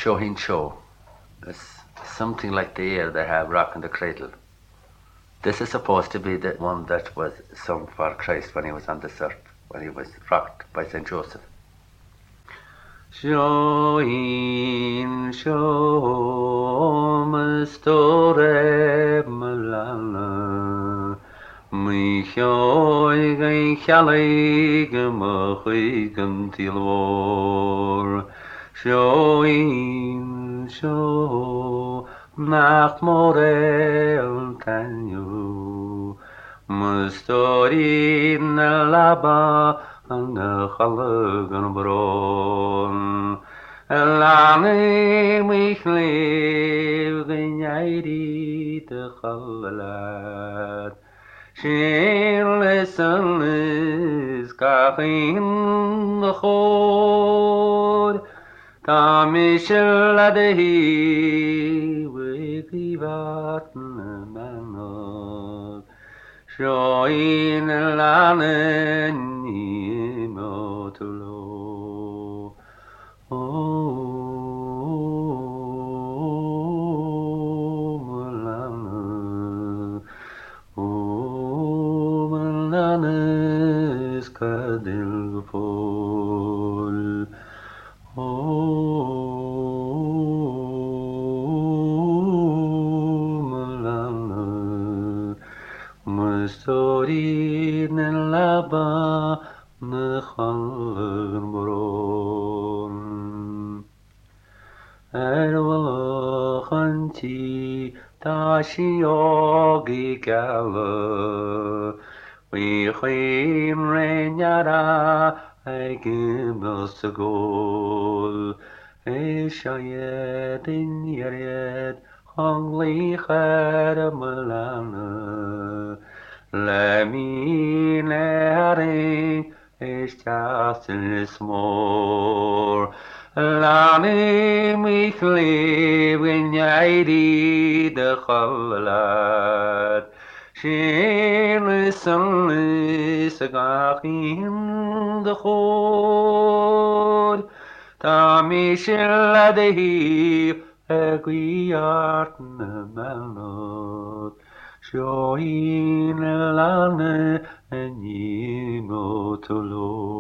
Shohin Show. It's something like the air they have rocking the cradle. This is supposed to be the one that was sung for Christ when he was on this earth, when he was rocked by St. Joseph. Shohin Show Mistore Malala Mi Shoy Gain Chalig Mochi Gantilor Shohin Show Nach Morel Tanyu Mustorin Laba and Chalagan Bron Elani mich lev Gnyari de Chalat Shirlesen is Kachin the Chor Tamisheladehi Wikivat Manov Shoin Lanen Motulo Malana Skadil Pol Malana Mustorin Laba Nechalgen Bron Erwalachanti Tashiogi Gala We Chin Renyara Egimel Sagol Eshayet in Yared Hongli Chad Malana Lemi Neri Eshtas More Lani Michli Winyadi de Chalat Shirley Sunley Sagachin the Chod Tami Shiladehi Equiart Nemelot Shoin Lane and Yimotolo